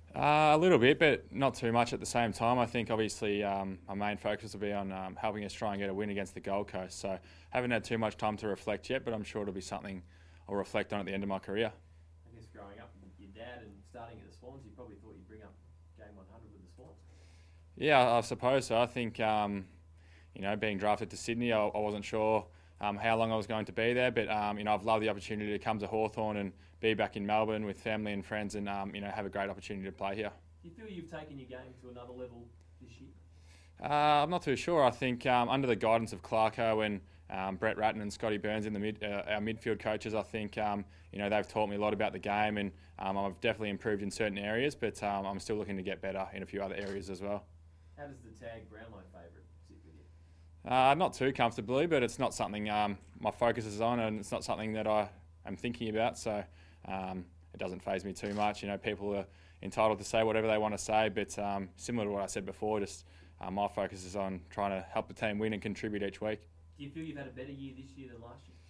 A little bit, but not too much at the same time. I think obviously our main focus will be on helping us try and get a win against the Gold Coast. So haven't had too much time to reflect yet, but I'm sure it'll be something I'll reflect on at the end of my career. I guess growing up with your dad and starting at the Swans, you probably thought you'd bring up game 100 with the Swans. Yeah, I suppose so. I think being drafted to Sydney, I wasn't sure how long I was going to be there, but I've loved the opportunity to come to Hawthorn and be back in Melbourne with family and friends, and have a great opportunity to play here. Do you feel you've taken your game to another level this year? I'm not too sure. I think under the guidance of Clarko and Brett Ratton and Scotty Burns in our midfield coaches, I think they've taught me a lot about the game, and I've definitely improved in certain areas, but I'm still looking to get better in a few other areas as well. How does the tag Brownlow favourite sit with you? Not too comfortably, but it's not something my focus is on, and it's not something that I am thinking about, so it doesn't faze me too much. People are entitled to say whatever they want to say, but similar to what I said before, just my focus is on trying to help the team win and contribute each week. Do you feel you've had a better year this year than last year?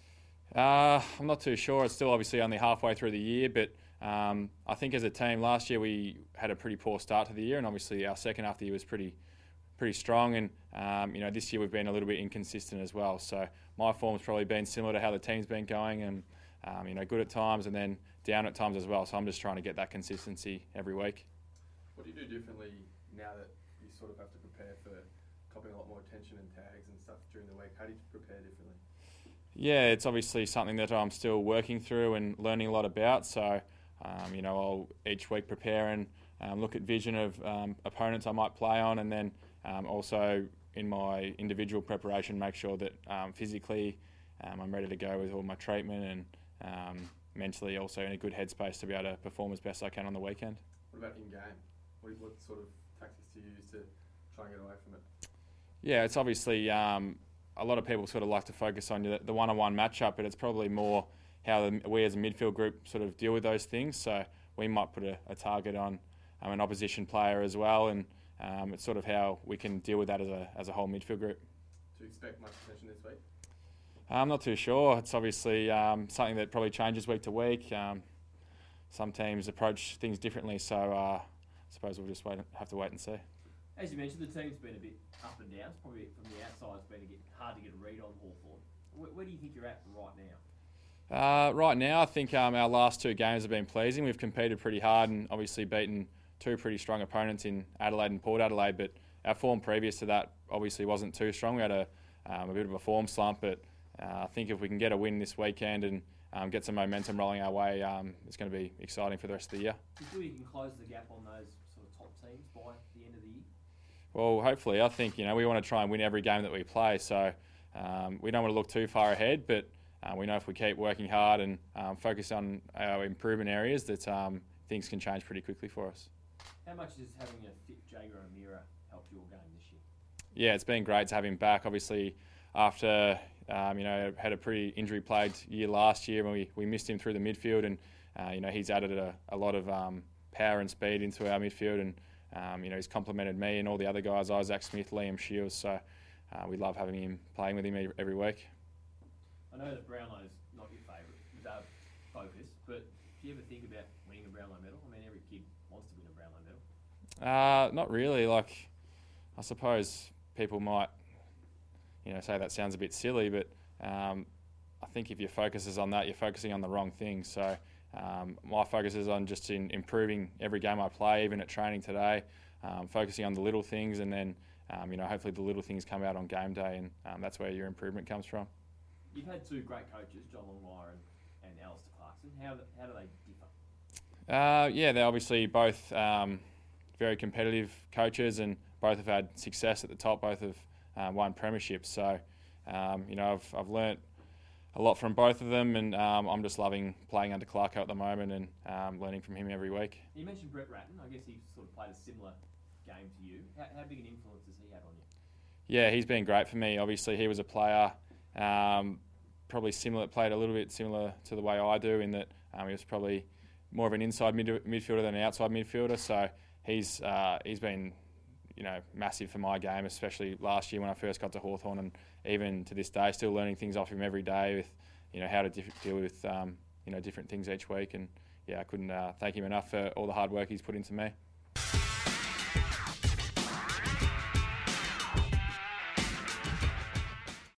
I'm not too sure. It's still obviously only halfway through the year, but I think as a team last year we had a pretty poor start to the year, and obviously our second half of the year was pretty strong, and this year we've been a little bit inconsistent as well. So my form's probably been similar to how the team's been going, and good at times and then down at times as well. So I'm just trying to get that consistency every week. What do you do differently now that you sort of have to prepare for copping a lot more attention and tags and stuff during the week? How do you prepare differently? Yeah, it's obviously something that I'm still working through and learning a lot about. So, I'll each week prepare and look at vision of opponents I might play on, and then also in my individual preparation, make sure that physically I'm ready to go with all my treatment, and mentally also in a good headspace to be able to perform as best I can on the weekend. What about in-game? What sort of tactics do you use to try and get away from it? Yeah, it's obviously a lot of people sort of like to focus on the one-on-one matchup, but it's probably more how we as a midfield group sort of deal with those things. So we might put a target on an opposition player as well, and it's sort of how we can deal with that as a whole midfield group. Do you expect much attention this week? I'm not too sure. It's obviously something that probably changes week to week. Some teams approach things differently, so I suppose we'll just have to wait and see. As you mentioned, the team's been a bit up and down. It's probably from the outside, it's been hard to get a read on Hawthorn. Where do you think you're at right now? Right now, I think our last two games have been pleasing. We've competed pretty hard and obviously beaten two pretty strong opponents in Adelaide and Port Adelaide, but our form previous to that obviously wasn't too strong. We had a bit of a form slump, but I think if we can get a win this weekend and get some momentum rolling our way, it's going to be exciting for the rest of the year. Do you feel you can close the gap on those sort of top teams by the end of the year? Well, hopefully. I think we want to try and win every game that we play, so we don't want to look too far ahead, but we know if we keep working hard and focus on our improvement areas that things can change pretty quickly for us. How much has having a fit Jaeger O'Meara helped your game this year? Yeah, it's been great to have him back. Obviously, after had a pretty injury-plagued year last year when we missed him through the midfield, and he's added a lot of power and speed into our midfield, and he's complemented me and all the other guys, Isaac Smith, Liam Shields. So we love having him, playing with him every week. I know that Brownlow's not your favourite focus, but do you ever think about winning a Brownlow medal? I mean, every kid wants to win a Brownlow medal. Not really. I suppose people might, say that sounds a bit silly, but I think if your focus is on that, you're focusing on the wrong thing. So my focus is on just in improving every game I play, even at training today, focusing on the little things, and then hopefully the little things come out on game day, and that's where your improvement comes from. You've had two great coaches, John Longmire and Alistair Clarkson. How do they differ? Yeah, they're obviously both very competitive coaches, and both have had success at the top. Both have won premierships. So, I've learnt a lot from both of them, and I'm just loving playing under Clarko at the moment and learning from him every week. You mentioned Brett Ratton. I guess he sort of played a similar game to you. How big an influence has he had on you? Yeah, he's been great for me. Obviously, he was a player probably played a little bit similar to the way I do, in that he was probably more of an inside midfielder than an outside midfielder. So he's been massive for my game, especially last year when I first got to Hawthorn, and even to this day, still learning things off him every day with how to deal with different things each week, and yeah, I couldn't thank him enough for all the hard work he's put into me.